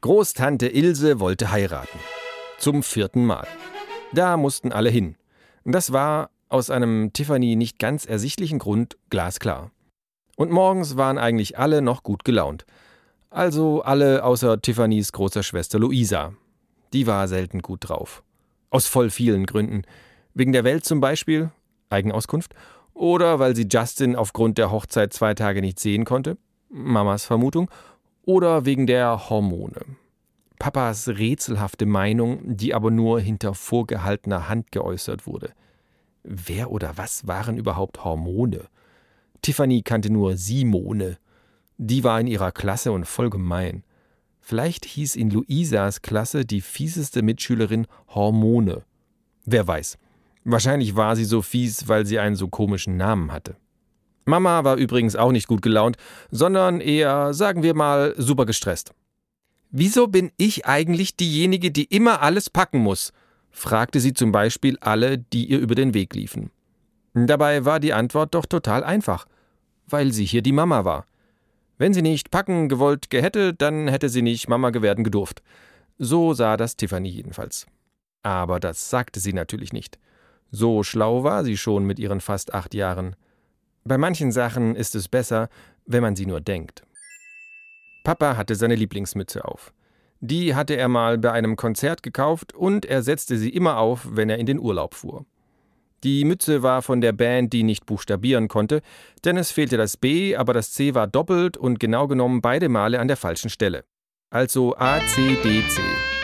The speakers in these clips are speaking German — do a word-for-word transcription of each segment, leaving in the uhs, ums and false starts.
Großtante Ilse wollte heiraten. Zum vierten Mal. Da mussten alle hin. Das war aus einem Tiffany nicht ganz ersichtlichen Grund glasklar. Und morgens waren eigentlich alle noch gut gelaunt. Also alle außer Tiffany's großer Schwester Luisa. Die war selten gut drauf. Aus voll vielen Gründen. Wegen der Welt zum Beispiel, Eigenauskunft, oder weil sie Justin aufgrund der Hochzeit zwei Tage nicht sehen konnte, Mamas Vermutung, oder wegen der Hormone. Papas rätselhafte Meinung, die aber nur hinter vorgehaltener Hand geäußert wurde. Wer oder was waren überhaupt Hormone? Tiffany kannte nur Simone. Die war in ihrer Klasse und voll gemein. Vielleicht hieß in Luisas Klasse die fieseste Mitschülerin Hormone. Wer weiß. Wahrscheinlich war sie so fies, weil sie einen so komischen Namen hatte. Mama war übrigens auch nicht gut gelaunt, sondern eher, sagen wir mal, super gestresst. »Wieso bin ich eigentlich diejenige, die immer alles packen muss?« fragte sie zum Beispiel alle, die ihr über den Weg liefen. Dabei war die Antwort doch total einfach, weil sie hier die Mama war. Wenn sie nicht packen gewollt hätte, dann hätte sie nicht Mama werden gedurft. So sah das Tiffany jedenfalls. Aber das sagte sie natürlich nicht. So schlau war sie schon mit ihren fast acht Jahren. Bei manchen Sachen ist es besser, wenn man sie nur denkt. Papa hatte seine Lieblingsmütze auf. Die hatte er mal bei einem Konzert gekauft und er setzte sie immer auf, wenn er in den Urlaub fuhr. Die Mütze war von der Band, die nicht buchstabieren konnte, denn es fehlte das B, aber das C war doppelt und genau genommen beide Male an der falschen Stelle. Also A C D C.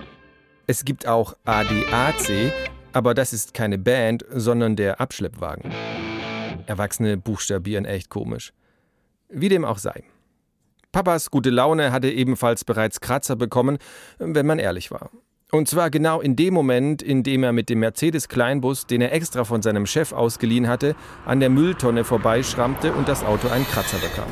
Es gibt auch A D A C, aber das ist keine Band, sondern der Abschleppwagen. Erwachsene buchstabieren echt komisch. Wie dem auch sei. Papas gute Laune hatte ebenfalls bereits Kratzer bekommen, wenn man ehrlich war. Und zwar genau in dem Moment, in dem er mit dem Mercedes-Kleinbus, den er extra von seinem Chef ausgeliehen hatte, an der Mülltonne vorbeischrammte und das Auto einen Kratzer bekam.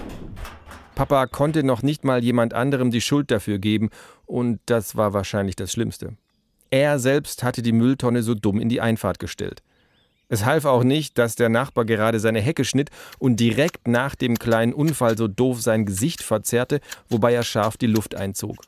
Papa konnte noch nicht mal jemand anderem die Schuld dafür geben und das war wahrscheinlich das Schlimmste. Er selbst hatte die Mülltonne so dumm in die Einfahrt gestellt. Es half auch nicht, dass der Nachbar gerade seine Hecke schnitt und direkt nach dem kleinen Unfall so doof sein Gesicht verzerrte, wobei er scharf die Luft einzog.